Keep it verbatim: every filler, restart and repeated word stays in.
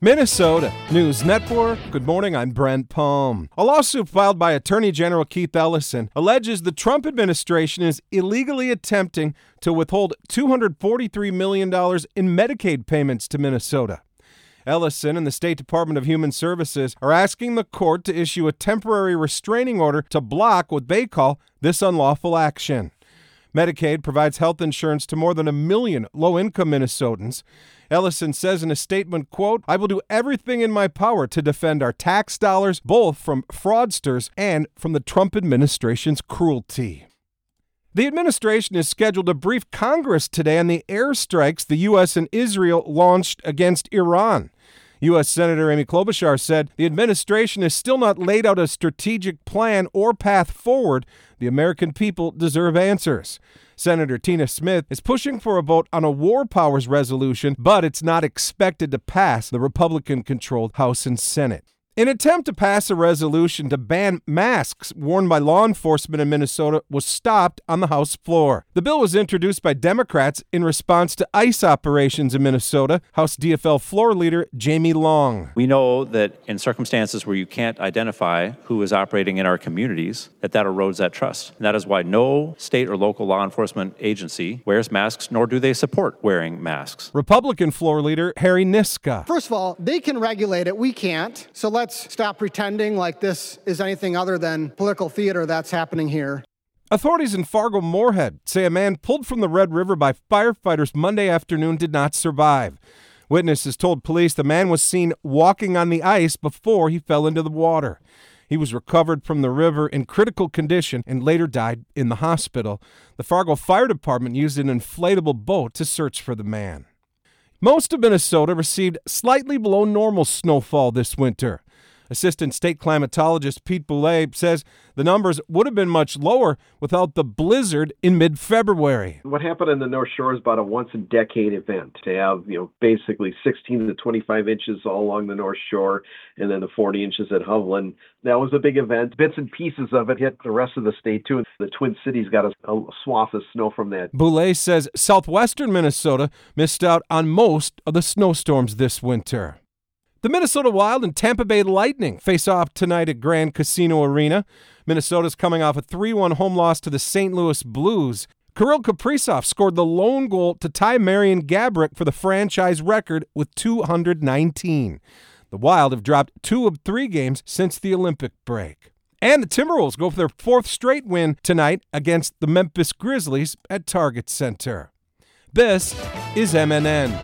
Minnesota News Network. Good morning, I'm Brent Palm. A lawsuit filed by Attorney General Keith Ellison alleges the Trump administration is illegally attempting to withhold two hundred forty-three million dollars in Medicaid payments to Minnesota. Ellison and the State Department of Human Services are asking the court to issue a temporary restraining order to block what they call this unlawful action. Medicaid provides health insurance to more than a million low-income Minnesotans. Ellison says in a statement, quote, "I will do everything in my power to defend our tax dollars, both from fraudsters and from the Trump administration's cruelty." The administration is scheduled to brief Congress today on the airstrikes the U S and Israel launched against Iran. U S Senator Amy Klobuchar said the administration has still not laid out a strategic plan or path forward. The American people deserve answers. Senator Tina Smith is pushing for a vote on a war powers resolution, but it's not expected to pass the Republican-controlled House and Senate. An attempt to pass a resolution to ban masks worn by law enforcement in Minnesota was stopped on the House floor. The bill was introduced by Democrats in response to ICE operations in Minnesota. House D F L floor leader Jamie Long. We know that in circumstances where you can't identify who is operating in our communities, that that erodes that trust. And that is why no state or local law enforcement agency wears masks, nor do they support wearing masks. Republican floor leader Harry Niska. First of all, they can regulate it. We can't. So let's Let's stop pretending like this is anything other than political theater that's happening here. Authorities in Fargo-Moorhead say a man pulled from the Red River by firefighters Monday afternoon did not survive. Witnesses told police the man was seen walking on the ice before he fell into the water. He was recovered from the river in critical condition and later died in the hospital. The Fargo Fire Department used an inflatable boat to search for the man. Most of Minnesota received slightly below normal snowfall this winter. Assistant State Climatologist Pete Boulay says the numbers would have been much lower without the blizzard in mid-February. What happened in the North Shore is about a once-a-decade event to have, you know, basically sixteen to twenty-five inches all along the North Shore and then the forty inches at Hovland. That was a big event. Bits and pieces of it hit the rest of the state, too. The Twin Cities got a, a swath of snow from that. Boulay says southwestern Minnesota missed out on most of the snowstorms this winter. The Minnesota Wild and Tampa Bay Lightning face off tonight at Grand Casino Arena. Minnesota's coming off a three one home loss to the Saint Louis Blues. Kirill Kaprizov scored the lone goal to tie Marian Gaborik for the franchise record with two hundred nineteen. The Wild have dropped two of three games since the Olympic break. And the Timberwolves go for their fourth straight win tonight against the Memphis Grizzlies at Target Center. This is M N N.